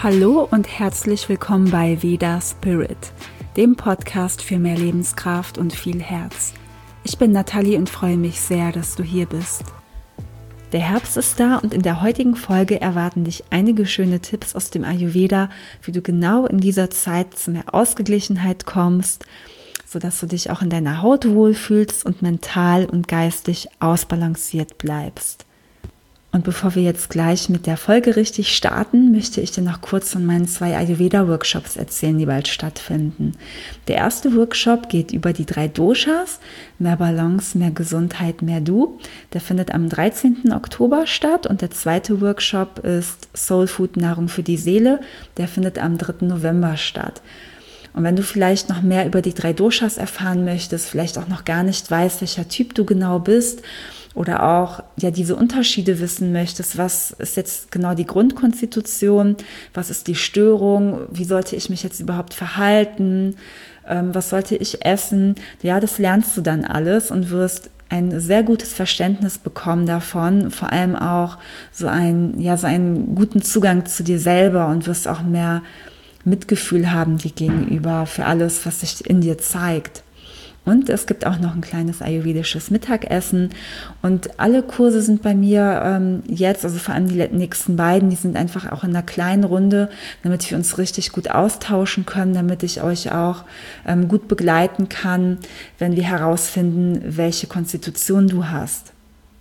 Hallo und herzlich willkommen bei Veda Spirit, dem Podcast für mehr Lebenskraft und viel Herz. Ich bin Nathalie und freue mich sehr, dass du hier bist. Der Herbst ist da und in der heutigen Folge erwarten dich einige schöne Tipps aus dem Ayurveda, wie du genau in dieser Zeit zu mehr Ausgeglichenheit kommst, sodass du dich auch in deiner Haut wohlfühlst und mental und geistig ausbalanciert bleibst. Und bevor wir jetzt gleich mit der Folge richtig starten, möchte ich dir noch kurz von meinen 2 Ayurveda-Workshops erzählen, die bald stattfinden. Der erste Workshop geht über die 3 Doshas, mehr Balance, mehr Gesundheit, mehr Du. Der findet am 13. Oktober statt und der zweite Workshop ist Soul Food, Nahrung für die Seele. Der findet am 3. November statt. Und wenn du vielleicht noch mehr über die 3 Doshas erfahren möchtest, vielleicht auch noch gar nicht weißt, welcher Typ du genau bist, oder auch diese Unterschiede wissen möchtest, was ist jetzt genau die Grundkonstitution, was ist die Störung, wie sollte ich mich jetzt überhaupt verhalten, was sollte ich essen, das lernst du dann alles und wirst ein sehr gutes Verständnis bekommen davon, vor allem auch so einen guten Zugang zu dir selber und wirst auch mehr Mitgefühl haben dir gegenüber für alles, was sich in dir zeigt. Und es gibt auch noch ein kleines ayurvedisches Mittagessen und alle Kurse sind bei mir jetzt, also vor allem die nächsten beiden, die sind einfach auch in einer kleinen Runde, damit wir uns richtig gut austauschen können, damit ich euch auch gut begleiten kann, wenn wir herausfinden, welche Konstitution du hast.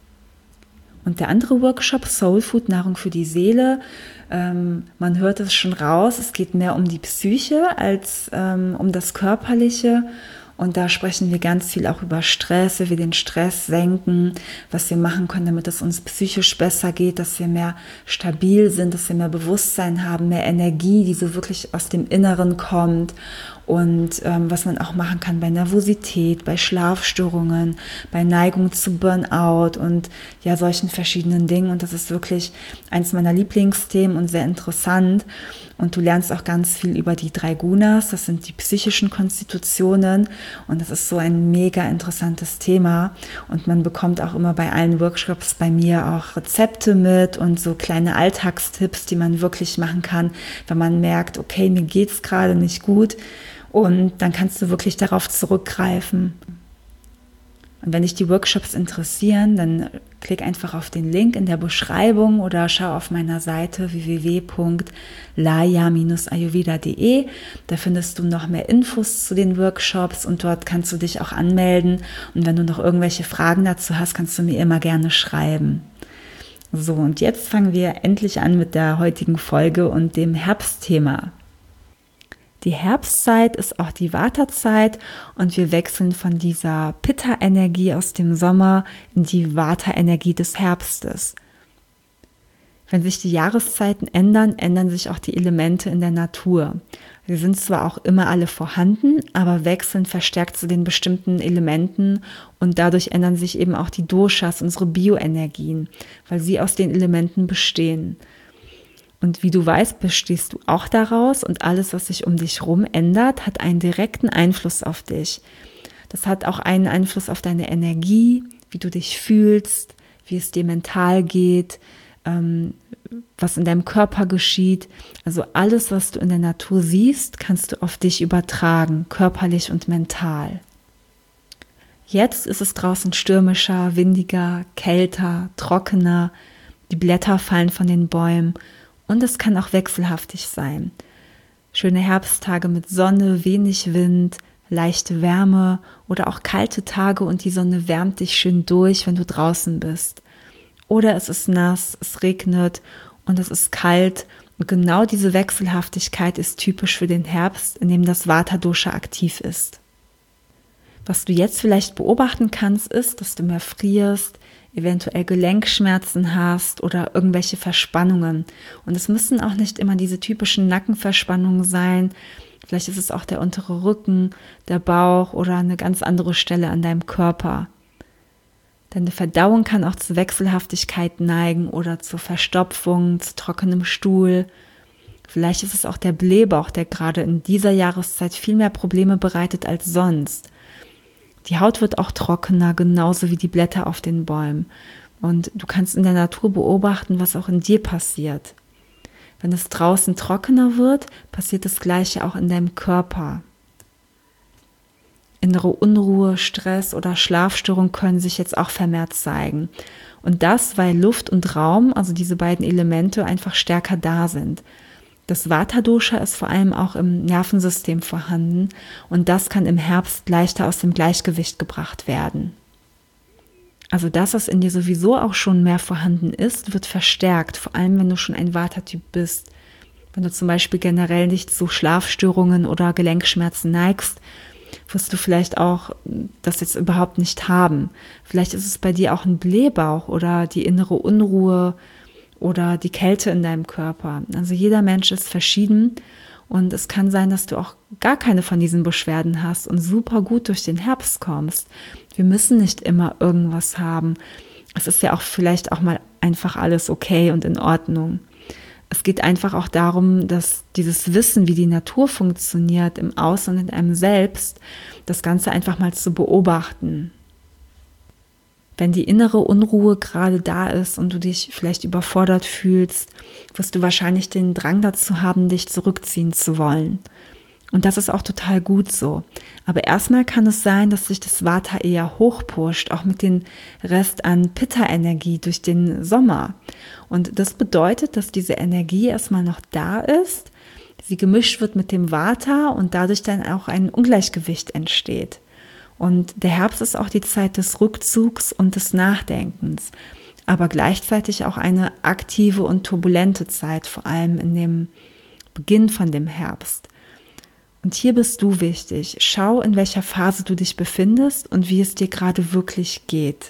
Und der andere Workshop, Soul Food, Nahrung für die Seele, man hört es schon raus, es geht mehr um die Psyche als um das Körperliche. Und da sprechen wir ganz viel auch über Stress, wie wir den Stress senken, was wir machen können, damit es uns psychisch besser geht, dass wir mehr stabil sind, dass wir mehr Bewusstsein haben, mehr Energie, die so wirklich aus dem Inneren kommt. Und was man auch machen kann bei Nervosität, bei Schlafstörungen, bei Neigung zu Burnout und solchen verschiedenen Dingen. Und das ist wirklich eins meiner Lieblingsthemen und sehr interessant. Und du lernst auch ganz viel über die 3 Gunas, das sind die psychischen Konstitutionen. Und das ist so ein mega interessantes Thema. Und man bekommt auch immer bei allen Workshops bei mir auch Rezepte mit und so kleine Alltagstipps, die man wirklich machen kann, wenn man merkt, okay, mir geht's gerade nicht gut. Und dann kannst du wirklich darauf zurückgreifen. Und wenn dich die Workshops interessieren, dann klick einfach auf den Link in der Beschreibung oder schau auf meiner Seite www.laya-ayurveda.de. Da findest du noch mehr Infos zu den Workshops und dort kannst du dich auch anmelden. Und wenn du noch irgendwelche Fragen dazu hast, kannst du mir immer gerne schreiben. So, und jetzt fangen wir endlich an mit der heutigen Folge und dem Herbstthema. Die Herbstzeit ist auch die Vata-Zeit und wir wechseln von dieser Pitta-Energie aus dem Sommer in die Vata-Energie des Herbstes. Wenn sich die Jahreszeiten ändern, ändern sich auch die Elemente in der Natur. Sie sind zwar auch immer alle vorhanden, aber wechseln verstärkt zu den bestimmten Elementen und dadurch ändern sich eben auch die Doshas, unsere Bioenergien, weil sie aus den Elementen bestehen. Und wie du weißt, bestehst du auch daraus und alles, was sich um dich herum ändert, hat einen direkten Einfluss auf dich. Das hat auch einen Einfluss auf deine Energie, wie du dich fühlst, wie es dir mental geht, was in deinem Körper geschieht. Also alles, was du in der Natur siehst, kannst du auf dich übertragen, körperlich und mental. Jetzt ist es draußen stürmischer, windiger, kälter, trockener, die Blätter fallen von den Bäumen. Und es kann auch wechselhaftig sein. Schöne Herbsttage mit Sonne, wenig Wind, leichte Wärme oder auch kalte Tage und die Sonne wärmt dich schön durch, wenn du draußen bist. Oder es ist nass, es regnet und es ist kalt. Und genau diese Wechselhaftigkeit ist typisch für den Herbst, in dem das Vata-Dosha aktiv ist. Was du jetzt vielleicht beobachten kannst, ist, dass du mehr frierst, eventuell Gelenkschmerzen hast oder irgendwelche Verspannungen. Und es müssen auch nicht immer diese typischen Nackenverspannungen sein. Vielleicht ist es auch der untere Rücken, der Bauch oder eine ganz andere Stelle an deinem Körper. Deine Verdauung kann auch zu Wechselhaftigkeit neigen oder zur Verstopfung, zu trockenem Stuhl. Vielleicht ist es auch der Blähbauch, der gerade in dieser Jahreszeit viel mehr Probleme bereitet als sonst. Die Haut wird auch trockener, genauso wie die Blätter auf den Bäumen. Und du kannst in der Natur beobachten, was auch in dir passiert. Wenn es draußen trockener wird, passiert das Gleiche auch in deinem Körper. Innere Unruhe, Stress oder Schlafstörung können sich jetzt auch vermehrt zeigen. Und das, weil Luft und Raum, also diese beiden Elemente, einfach stärker da sind. Das Vata-Dosha ist vor allem auch im Nervensystem vorhanden und das kann im Herbst leichter aus dem Gleichgewicht gebracht werden. Also das, was in dir sowieso auch schon mehr vorhanden ist, wird verstärkt, vor allem wenn du schon ein Vata-Typ bist. Wenn du zum Beispiel generell nicht zu Schlafstörungen oder Gelenkschmerzen neigst, wirst du vielleicht auch das jetzt überhaupt nicht haben. Vielleicht ist es bei dir auch ein Blähbauch oder die innere Unruhe oder die Kälte in deinem Körper. Also jeder Mensch ist verschieden und es kann sein, dass du auch gar keine von diesen Beschwerden hast und super gut durch den Herbst kommst. Wir müssen nicht immer irgendwas haben. Es ist ja auch vielleicht auch mal einfach alles okay und in Ordnung. Es geht einfach auch darum, dass dieses Wissen, wie die Natur funktioniert, im Außen und in einem selbst, das Ganze einfach mal zu beobachten. Wenn die innere Unruhe gerade da ist und du dich vielleicht überfordert fühlst, wirst du wahrscheinlich den Drang dazu haben, dich zurückziehen zu wollen. Und das ist auch total gut so. Aber erstmal kann es sein, dass sich das Vata eher hochpusht, auch mit dem Rest an Pitta-Energie durch den Sommer. Und das bedeutet, dass diese Energie erstmal noch da ist, sie gemischt wird mit dem Vata und dadurch dann auch ein Ungleichgewicht entsteht. Und der Herbst ist auch die Zeit des Rückzugs und des Nachdenkens, aber gleichzeitig auch eine aktive und turbulente Zeit, vor allem in dem Beginn von dem Herbst. Und hier bist du wichtig. Schau, in welcher Phase du dich befindest und wie es dir gerade wirklich geht.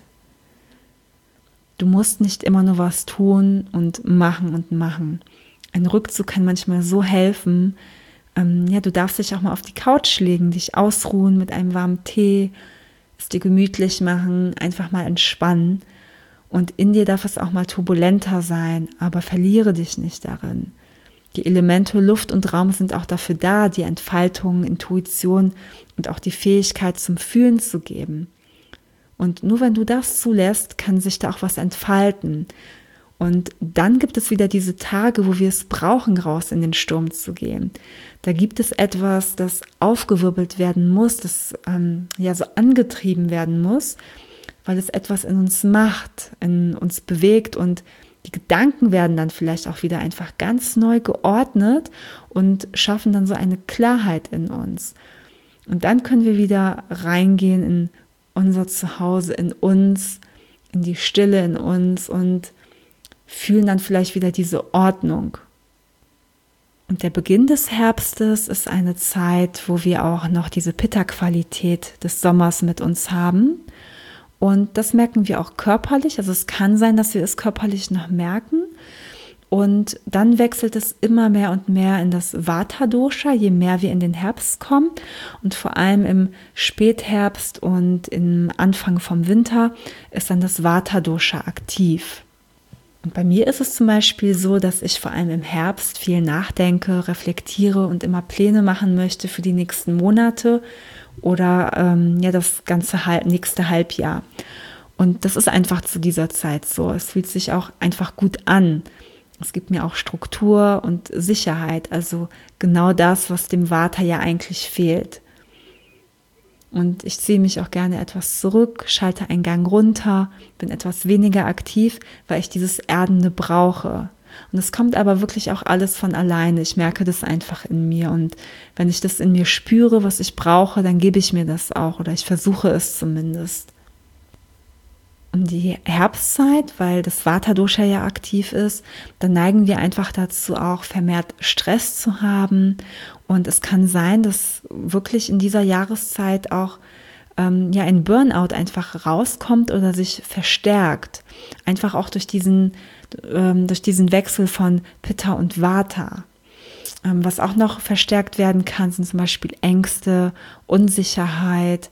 Du musst nicht immer nur was tun und machen und machen. Ein Rückzug kann manchmal so helfen. Du darfst dich auch mal auf die Couch legen, dich ausruhen mit einem warmen Tee, es dir gemütlich machen, einfach mal entspannen. Und in dir darf es auch mal turbulenter sein, aber verliere dich nicht darin. Die Elemente Luft und Raum sind auch dafür da, die Entfaltung, Intuition und auch die Fähigkeit zum Fühlen zu geben. Und nur wenn du das zulässt, kann sich da auch was entfalten. Und dann gibt es wieder diese Tage, wo wir es brauchen, raus in den Sturm zu gehen. Da gibt es etwas, das aufgewirbelt werden muss, das so angetrieben werden muss, weil es etwas in uns macht, in uns bewegt und die Gedanken werden dann vielleicht auch wieder einfach ganz neu geordnet und schaffen dann so eine Klarheit in uns. Und dann können wir wieder reingehen in unser Zuhause, in uns, in die Stille in uns und fühlen dann vielleicht wieder diese Ordnung. Und der Beginn des Herbstes ist eine Zeit, wo wir auch noch diese Pitta-Qualität des Sommers mit uns haben. Und das merken wir auch körperlich. Also es kann sein, dass wir es körperlich noch merken. Und dann wechselt es immer mehr und mehr in das Vata-Dosha, je mehr wir in den Herbst kommen. Und vor allem im Spätherbst und im Anfang vom Winter ist dann das Vata-Dosha aktiv. Und bei mir ist es zum Beispiel so, dass ich vor allem im Herbst viel nachdenke, reflektiere und immer Pläne machen möchte für die nächsten Monate oder das ganze nächste Halbjahr. Und das ist einfach zu dieser Zeit so. Es fühlt sich auch einfach gut an. Es gibt mir auch Struktur und Sicherheit, also genau das, was dem Vata ja eigentlich fehlt. Und ich ziehe mich auch gerne etwas zurück, schalte einen Gang runter, bin etwas weniger aktiv, weil ich dieses Erdende brauche. Und es kommt aber wirklich auch alles von alleine. Ich merke das einfach in mir. Und wenn ich das in mir spüre, was ich brauche, dann gebe ich mir das auch oder ich versuche es zumindest. Um die Herbstzeit, weil das Vata-Dosha ja aktiv ist, dann neigen wir einfach dazu, auch vermehrt Stress zu haben. Und es kann sein, dass wirklich in dieser Jahreszeit auch ein Burnout einfach rauskommt oder sich verstärkt. Einfach auch durch diesen Wechsel von Pitta und Vata. Was auch noch verstärkt werden kann, sind zum Beispiel Ängste, Unsicherheit,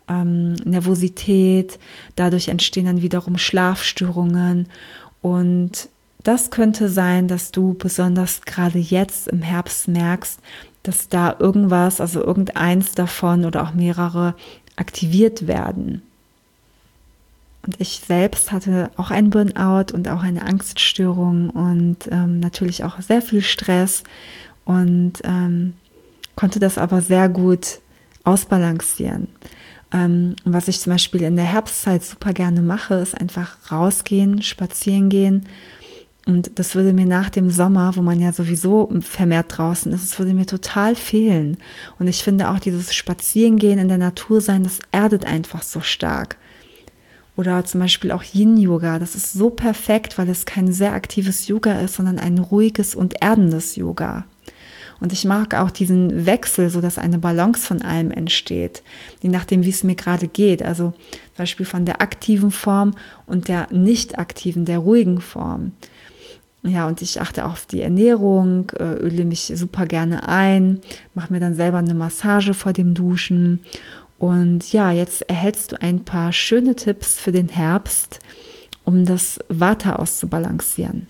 Nervosität, dadurch entstehen dann wiederum Schlafstörungen und das könnte sein, dass du besonders gerade jetzt im Herbst merkst, dass da irgendwas, also irgendeins davon oder auch mehrere aktiviert werden. Und ich selbst hatte auch einen Burnout und auch eine Angststörung und natürlich auch sehr viel Stress und konnte das aber sehr gut ausbalancieren. Was ich zum Beispiel in der Herbstzeit super gerne mache, ist einfach rausgehen, spazieren gehen. Und das würde mir nach dem Sommer, wo man ja sowieso vermehrt draußen ist, es würde mir total fehlen. Und ich finde auch dieses Spazierengehen in der Natur sein, das erdet einfach so stark. Oder zum Beispiel auch Yin-Yoga, das ist so perfekt, weil es kein sehr aktives Yoga ist, sondern ein ruhiges und erdendes Yoga. Und ich mag auch diesen Wechsel, so dass eine Balance von allem entsteht, je nachdem, wie es mir gerade geht. Also zum Beispiel von der aktiven Form und der nicht aktiven, der ruhigen Form. Ja, und ich achte auch auf die Ernährung, öle mich super gerne ein, mache mir dann selber eine Massage vor dem Duschen. Und ja, jetzt erhältst du ein paar schöne Tipps für den Herbst, um das Vata auszubalancieren.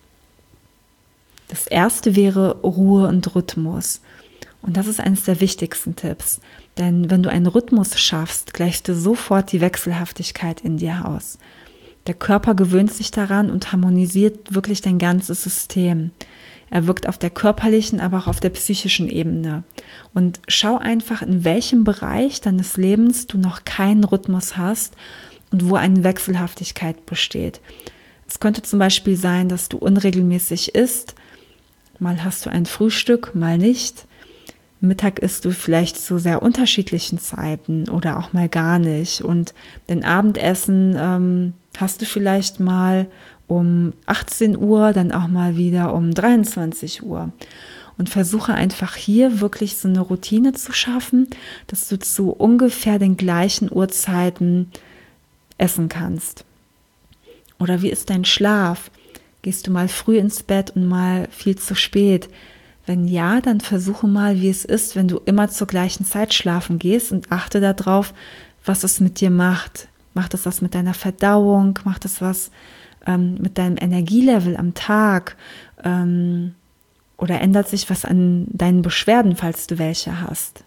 Das erste wäre Ruhe und Rhythmus. Und das ist eines der wichtigsten Tipps. Denn wenn du einen Rhythmus schaffst, gleichst du sofort die Wechselhaftigkeit in dir aus. Der Körper gewöhnt sich daran und harmonisiert wirklich dein ganzes System. Er wirkt auf der körperlichen, aber auch auf der psychischen Ebene. Und schau einfach, in welchem Bereich deines Lebens du noch keinen Rhythmus hast und wo eine Wechselhaftigkeit besteht. Es könnte zum Beispiel sein, dass du unregelmäßig isst. Mal hast du ein Frühstück, mal nicht. Mittag isst du vielleicht zu sehr unterschiedlichen Zeiten oder auch mal gar nicht. Und dein Abendessen hast du vielleicht mal um 18 Uhr, dann auch mal wieder um 23 Uhr. Und versuche einfach hier wirklich so eine Routine zu schaffen, dass du zu ungefähr den gleichen Uhrzeiten essen kannst. Oder wie ist dein Schlaf? Gehst du mal früh ins Bett und mal viel zu spät? Wenn ja, dann versuche mal, wie es ist, wenn du immer zur gleichen Zeit schlafen gehst und achte darauf, was es mit dir macht. Macht es was mit deiner Verdauung? Macht es was mit deinem Energielevel am Tag? Oder ändert sich was an deinen Beschwerden, falls du welche hast?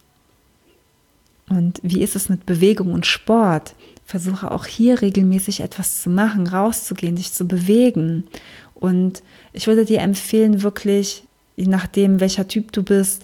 Und wie ist es mit Bewegung und Sport? Versuche auch hier regelmäßig etwas zu machen, rauszugehen, dich zu bewegen. Und ich würde dir empfehlen, wirklich, je nachdem, welcher Typ du bist,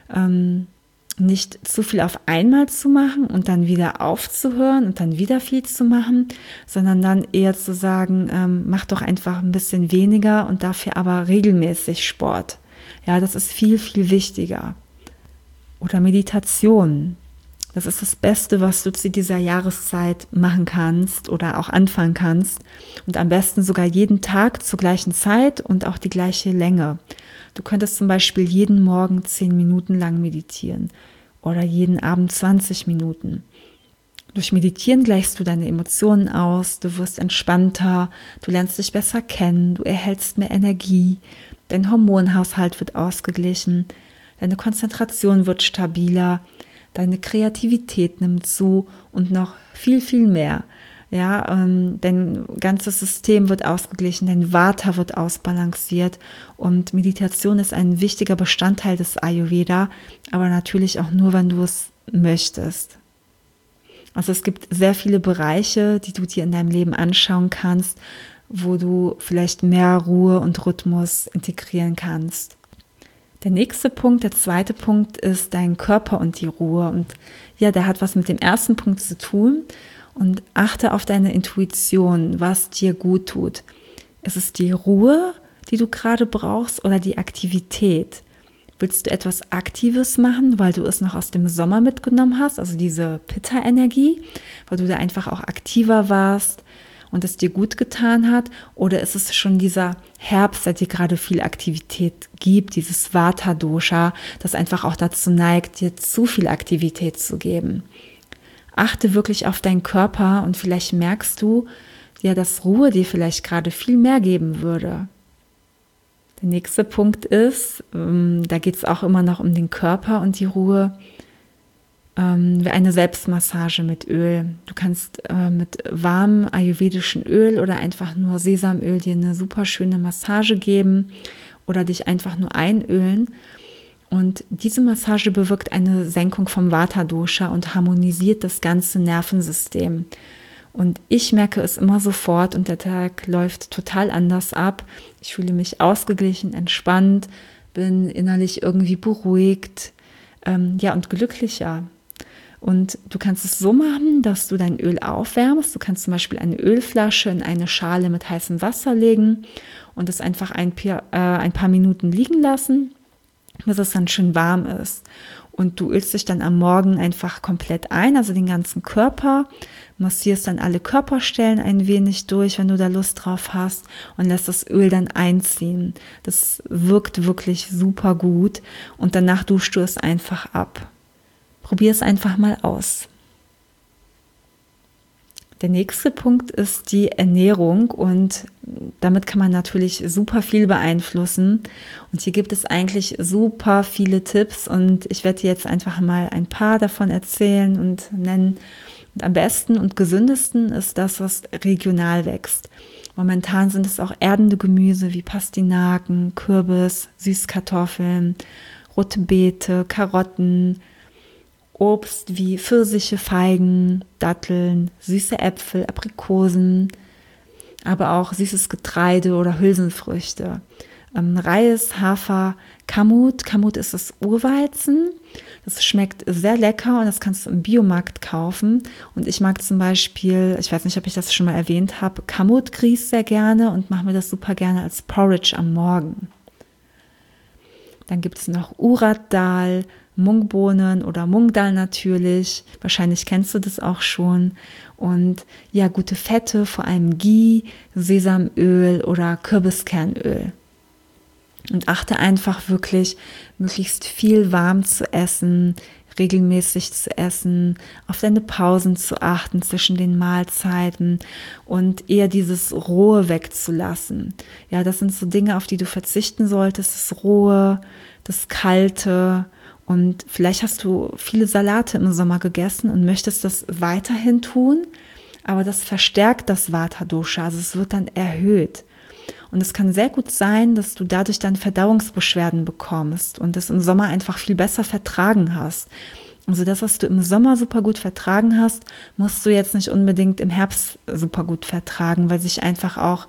nicht zu viel auf einmal zu machen und dann wieder aufzuhören und dann wieder viel zu machen, sondern dann eher zu sagen, mach doch einfach ein bisschen weniger und dafür aber regelmäßig Sport. Ja, das ist viel, viel wichtiger. Oder Meditation. Das ist das Beste, was du zu dieser Jahreszeit machen kannst oder auch anfangen kannst. Und am besten sogar jeden Tag zur gleichen Zeit und auch die gleiche Länge. Du könntest zum Beispiel jeden Morgen 10 Minuten lang meditieren oder jeden Abend 20 Minuten. Durch Meditieren gleichst du deine Emotionen aus, du wirst entspannter, du lernst dich besser kennen, du erhältst mehr Energie, dein Hormonhaushalt wird ausgeglichen, deine Konzentration wird stabiler, deine Kreativität nimmt zu und noch viel, viel mehr. Ja, dein ganzes System wird ausgeglichen, dein Vata wird ausbalanciert und Meditation ist ein wichtiger Bestandteil des Ayurveda, aber natürlich auch nur, wenn du es möchtest. Also es gibt sehr viele Bereiche, die du dir in deinem Leben anschauen kannst, wo du vielleicht mehr Ruhe und Rhythmus integrieren kannst. Der nächste Punkt, der zweite Punkt ist dein Körper und die Ruhe. Und ja, der hat was mit dem ersten Punkt zu tun. Und achte auf deine Intuition, was dir gut tut. Ist es die Ruhe, die du gerade brauchst, oder die Aktivität? Willst du etwas Aktives machen, weil du es noch aus dem Sommer mitgenommen hast, also diese Pitta-Energie, weil du da einfach auch aktiver warst und es dir gut getan hat? Oder ist es schon dieser Herbst, der dir gerade viel Aktivität gibt, dieses Vata-Dosha, das einfach auch dazu neigt, dir zu viel Aktivität zu geben? Achte wirklich auf deinen Körper und vielleicht merkst du, ja, dass Ruhe dir vielleicht gerade viel mehr geben würde. Der nächste Punkt ist, da geht es auch immer noch um den Körper und die Ruhe, eine Selbstmassage mit Öl. Du kannst mit warmem ayurvedischen Öl oder einfach nur Sesamöl dir eine super schöne Massage geben oder dich einfach nur einölen. Und diese Massage bewirkt eine Senkung vom Vata-Dosha und harmonisiert das ganze Nervensystem. Und ich merke es immer sofort und der Tag läuft total anders ab. Ich fühle mich ausgeglichen, entspannt, bin innerlich irgendwie beruhigt, und glücklicher. Und du kannst es so machen, dass du dein Öl aufwärmst. Du kannst zum Beispiel eine Ölflasche in eine Schale mit heißem Wasser legen und es einfach ein paar Minuten liegen lassen, bis es dann schön warm ist. Und du ölst dich dann am Morgen einfach komplett ein, also den ganzen Körper, massierst dann alle Körperstellen ein wenig durch, wenn du da Lust drauf hast und lässt das Öl dann einziehen. Das wirkt wirklich super gut und danach duschst du es einfach ab. Probier es einfach mal aus. Der nächste Punkt ist die Ernährung und damit kann man natürlich super viel beeinflussen. Und hier gibt es eigentlich super viele Tipps und ich werde dir jetzt einfach mal ein paar davon erzählen und nennen. Und am besten und gesündesten ist das, was regional wächst. Momentan sind es auch erdende Gemüse wie Pastinaken, Kürbis, Süßkartoffeln, rote Beete, Karotten, Obst wie Pfirsiche, Feigen, Datteln, süße Äpfel, Aprikosen, aber auch süßes Getreide oder Hülsenfrüchte. Reis, Hafer, Kamut. Kamut ist das Urweizen. Das schmeckt sehr lecker und das kannst du im Biomarkt kaufen. Und ich mag zum Beispiel, ich weiß nicht, ob ich das schon mal erwähnt habe, Kamutgrieß sehr gerne und mache mir das super gerne als Porridge am Morgen. Dann gibt es noch Urad Dal, Mungbohnen oder Mungdal natürlich. Wahrscheinlich kennst du das auch schon. Und ja, gute Fette, vor allem Ghee, Sesamöl oder Kürbiskernöl. Und achte einfach wirklich, möglichst viel warm zu essen, regelmäßig zu essen, auf deine Pausen zu achten zwischen den Mahlzeiten und eher dieses Rohe wegzulassen. Ja, das sind so Dinge, auf die du verzichten solltest, das Rohe, das Kalte. Und vielleicht hast du viele Salate im Sommer gegessen und möchtest das weiterhin tun, aber das verstärkt das Vata-Dosha, also es wird dann erhöht. Und es kann sehr gut sein, dass du dadurch dann Verdauungsbeschwerden bekommst und es im Sommer einfach viel besser vertragen hast. Also das, was du im Sommer super gut vertragen hast, musst du jetzt nicht unbedingt im Herbst super gut vertragen, weil sich einfach auch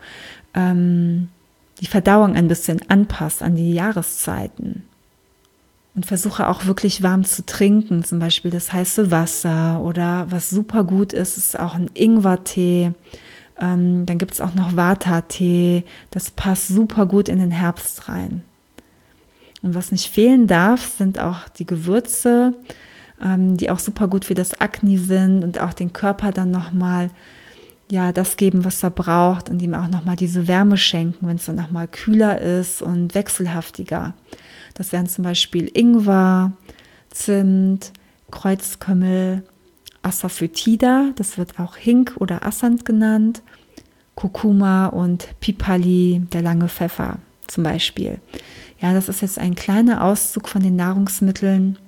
die Verdauung ein bisschen anpasst an die Jahreszeiten. Und versuche auch wirklich warm zu trinken, zum Beispiel das heiße Wasser oder was super gut ist, ist auch ein Ingwertee. Dann gibt es auch noch Vata-Tee, das passt super gut in den Herbst rein. Und was nicht fehlen darf, sind auch die Gewürze, die auch super gut für das Akne sind und auch den Körper dann nochmal das geben, was er braucht und ihm auch nochmal diese Wärme schenken, wenn es dann nochmal kühler ist und wechselhaftiger. Das wären zum Beispiel Ingwer, Zimt, Kreuzkümmel, Asafoetida, das wird auch Hink oder Assant genannt, Kurkuma und Pipali, der lange Pfeffer zum Beispiel. Ja, das ist jetzt ein kleiner Auszug von den Nahrungsmitteln.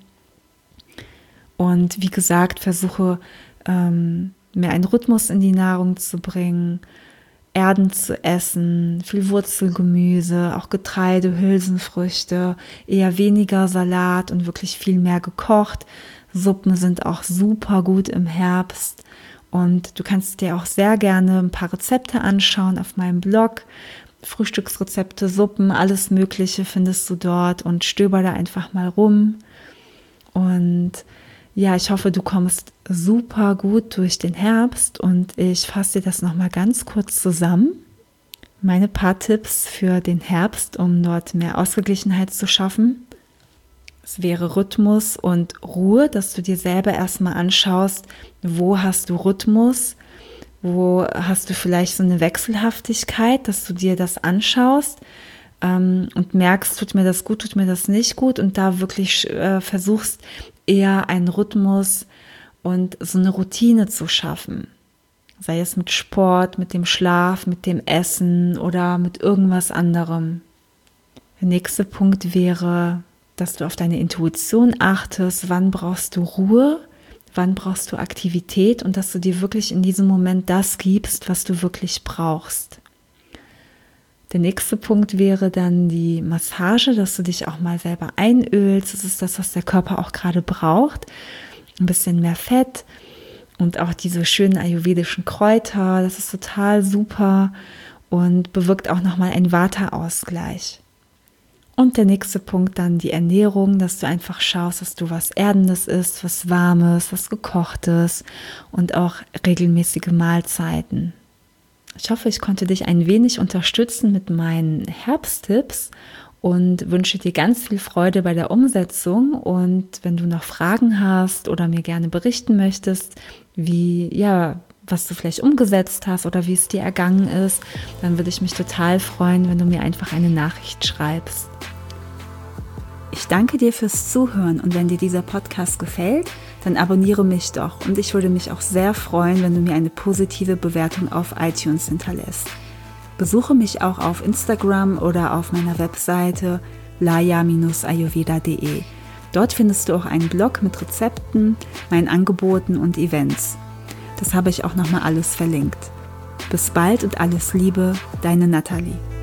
Und wie gesagt, versuche mehr einen Rhythmus in die Nahrung zu bringen, Erden zu essen, viel Wurzelgemüse, auch Getreide, Hülsenfrüchte, eher weniger Salat und wirklich viel mehr gekocht. Suppen sind auch super gut im Herbst und du kannst dir auch sehr gerne ein paar Rezepte anschauen auf meinem Blog. Frühstücksrezepte, Suppen, alles Mögliche findest du dort und stöber da einfach mal rum. Und ja, ich hoffe, du kommst super gut durch den Herbst und ich fasse dir das nochmal ganz kurz zusammen. Meine paar Tipps für den Herbst, um dort mehr Ausgeglichenheit zu schaffen. Es wäre Rhythmus und Ruhe, dass du dir selber erstmal anschaust, wo hast du Rhythmus, wo hast du vielleicht so eine Wechselhaftigkeit, dass du dir das anschaust und merkst, tut mir das gut, tut mir das nicht gut und da wirklich versuchst, eher einen Rhythmus und so eine Routine zu schaffen. Sei es mit Sport, mit dem Schlaf, mit dem Essen oder mit irgendwas anderem. Der nächste Punkt wäre, dass du auf deine Intuition achtest, wann brauchst du Ruhe, wann brauchst du Aktivität und dass du dir wirklich in diesem Moment das gibst, was du wirklich brauchst. Der nächste Punkt wäre dann die Massage, dass du dich auch mal selber einölst. Das ist das, was der Körper auch gerade braucht. Ein bisschen mehr Fett Und auch diese schönen ayurvedischen Kräuter, das ist total super und bewirkt auch nochmal einen Vata-Ausgleich. Und der nächste Punkt dann die Ernährung, dass du einfach schaust, dass du was Erdendes isst, was Warmes, was Gekochtes und auch regelmäßige Mahlzeiten. Ich hoffe, ich konnte dich ein wenig unterstützen mit meinen Herbsttipps und wünsche dir ganz viel Freude bei der Umsetzung. Und wenn du noch Fragen hast oder mir gerne berichten möchtest, was du vielleicht umgesetzt hast oder wie es dir ergangen ist, dann würde ich mich total freuen, wenn du mir einfach eine Nachricht schreibst. Ich danke dir fürs Zuhören und wenn dir dieser Podcast gefällt, dann abonniere mich doch und ich würde mich auch sehr freuen, wenn du mir eine positive Bewertung auf iTunes hinterlässt. Besuche mich auch auf Instagram oder auf meiner Webseite laya-ayurveda.de. Dort findest du auch einen Blog mit Rezepten, meinen Angeboten und Events. Das habe ich auch nochmal alles verlinkt. Bis bald und alles Liebe, deine Nathalie.